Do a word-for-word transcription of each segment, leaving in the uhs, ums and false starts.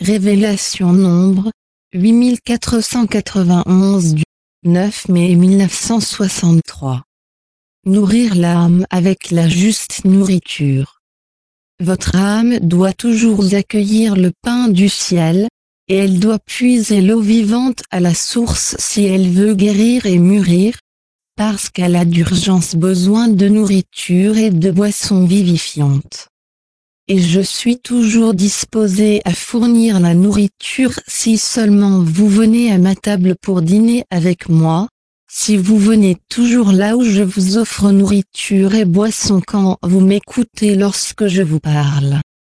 Révélation Nombre, huit mille quatre cent quatre-vingt-onze du neuf mai mille neuf cent soixante-trois. Nourrir l'âme avec la juste nourriture. Votre âme doit toujours accueillir le pain du ciel, et elle doit puiser l'eau vivante à la source si elle veut guérir et mûrir, parce qu'elle a d'urgence besoin de nourriture et de boissons vivifiantes. Et je suis toujours disposé à fournir la nourriture si seulement vous venez à ma table pour dîner avec moi, si vous venez toujours là où je vous offre nourriture et boissons quand vous m'écoutez lorsque je vous parle.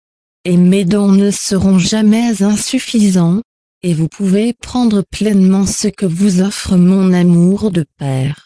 Et mes dons ne seront jamais insuffisants, et vous pouvez prendre pleinement ce que vous offre mon amour de Père.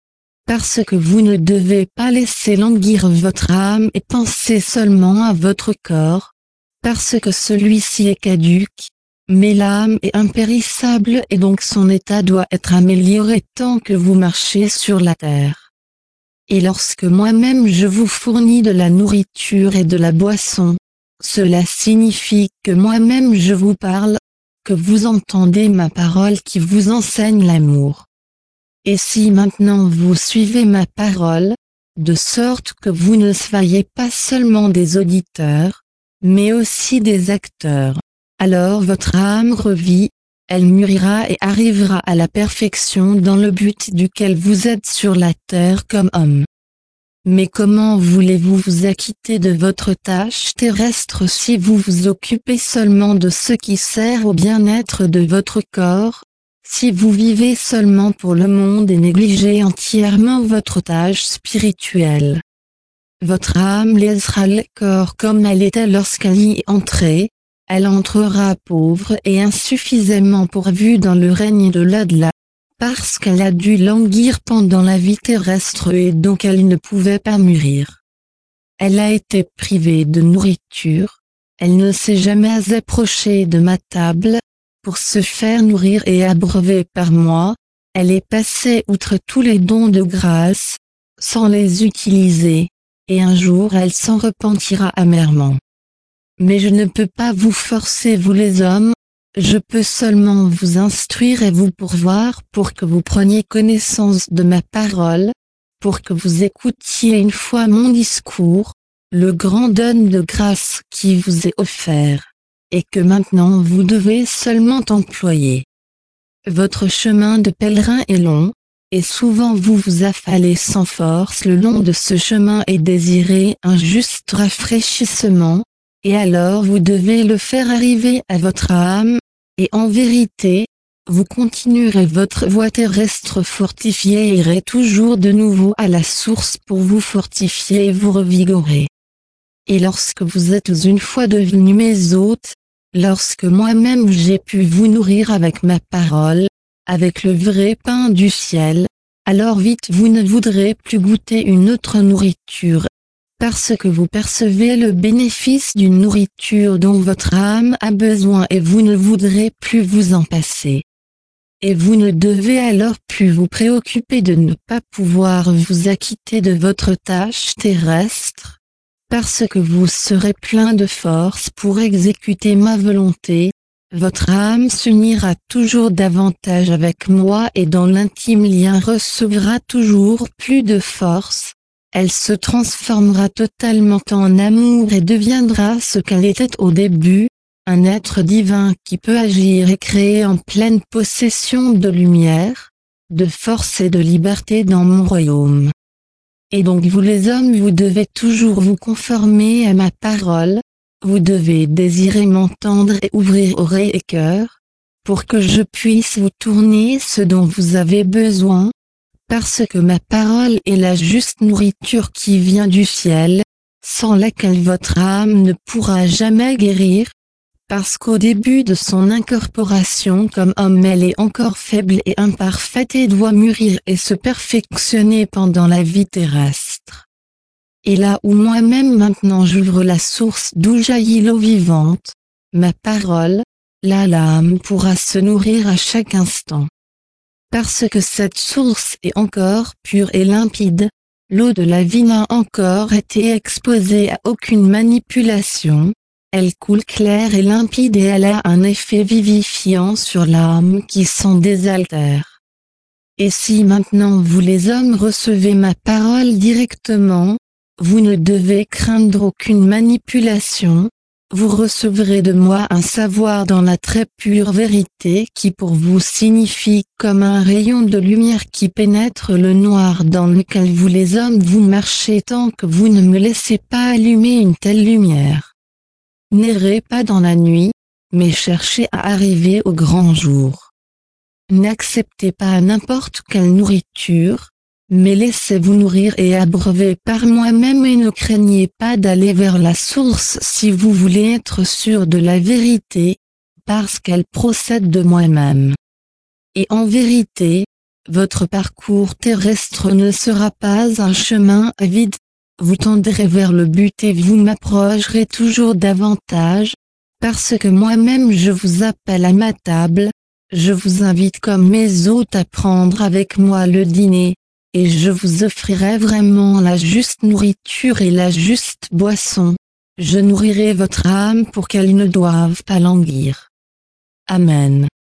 Parce que vous ne devez pas laisser languir votre âme et penser seulement à votre corps, parce que celui-ci est caduc, mais l'âme est impérissable et donc son état doit être amélioré tant que vous marchez sur la terre. Et lorsque moi-même je vous fournis de la nourriture et de la boisson, cela signifie que moi-même je vous parle, que vous entendez ma parole qui vous enseigne l'amour. Et si maintenant vous suivez ma parole, de sorte que vous ne soyez pas seulement des auditeurs, mais aussi des acteurs, alors votre âme revit, elle mûrira et arrivera à la perfection dans le but duquel vous êtes sur la terre comme homme. Mais comment voulez-vous vous acquitter de votre tâche terrestre si vous vous occupez seulement de ce qui sert au bien-être de votre corps? Si vous vivez seulement pour le monde et négligez entièrement votre tâche spirituelle, votre âme laissera le corps comme elle était lorsqu'elle y est entrée, elle entrera pauvre et insuffisamment pourvue dans le règne de l'au-delà, parce qu'elle a dû languir pendant la vie terrestre et donc elle ne pouvait pas mûrir. Elle a été privée de nourriture, elle ne s'est jamais approchée de ma table, pour se faire nourrir et abreuver par moi, elle est passée outre tous les dons de grâce, sans les utiliser, et un jour elle s'en repentira amèrement. Mais je ne peux pas vous forcer vous les hommes, je peux seulement vous instruire et vous pourvoir pour que vous preniez connaissance de ma parole, pour que vous écoutiez une fois mon discours, le grand don de grâce qui vous est offert, et que maintenant vous devez seulement employer. Votre chemin de pèlerin est long, et souvent vous vous affalez sans force le long de ce chemin et désirez un juste rafraîchissement, et alors vous devez le faire arriver à votre âme, et en vérité, vous continuerez votre voie terrestre fortifiée et irez toujours de nouveau à la source pour vous fortifier et vous revigorer. Et lorsque vous êtes une fois devenus mes hôtes, lorsque moi-même j'ai pu vous nourrir avec ma parole, avec le vrai pain du ciel, alors vite vous ne voudrez plus goûter une autre nourriture, parce que vous percevez le bénéfice d'une nourriture dont votre âme a besoin et vous ne voudrez plus vous en passer. Et vous ne devez alors plus vous préoccuper de ne pas pouvoir vous acquitter de votre tâche terrestre, parce que vous serez plein de force pour exécuter ma volonté, votre âme s'unira toujours davantage avec moi et dans l'intime lien recevra toujours plus de force, elle se transformera totalement en amour et deviendra ce qu'elle était au début, un être divin qui peut agir et créer en pleine possession de lumière, de force et de liberté dans mon royaume. Et donc vous les hommes vous devez toujours vous conformer à ma parole, vous devez désirer m'entendre et ouvrir oreilles et cœur, pour que je puisse vous tourner ce dont vous avez besoin, parce que ma parole est la juste nourriture qui vient du ciel, sans laquelle votre âme ne pourra jamais guérir, parce qu'au début de son incorporation comme homme elle est encore faible et imparfaite et doit mûrir et se perfectionner pendant la vie terrestre. Et là où moi-même maintenant j'ouvre la source d'où jaillit l'eau vivante, ma parole, là l'âme pourra se nourrir à chaque instant. Parce que cette source est encore pure et limpide, l'eau de la vie n'a encore été exposée à aucune manipulation, Elle coule claire et limpide et elle a un effet vivifiant sur l'âme qui s'en désaltère. Et si maintenant vous les hommes recevez ma parole directement, vous ne devez craindre aucune manipulation, vous recevrez de moi un savoir dans la très pure vérité qui pour vous signifie comme un rayon de lumière qui pénètre le noir dans lequel vous les hommes vous marchez tant que vous ne me laissez pas allumer une telle lumière. N'errez pas dans la nuit, mais cherchez à arriver au grand jour. N'acceptez pas n'importe quelle nourriture, mais laissez-vous nourrir et abreuver par moi-même et ne craignez pas d'aller vers la source si vous voulez être sûr de la vérité, parce qu'elle procède de moi-même. Et en vérité, votre parcours terrestre ne sera pas un chemin vide, vous tendrez vers le but et vous m'approcherez toujours davantage, parce que moi-même je vous appelle à ma table, je vous invite comme mes hôtes à prendre avec moi le dîner, et je vous offrirai vraiment la juste nourriture et la juste boisson, je nourrirai votre âme pour qu'elle ne doive pas languir. Amen.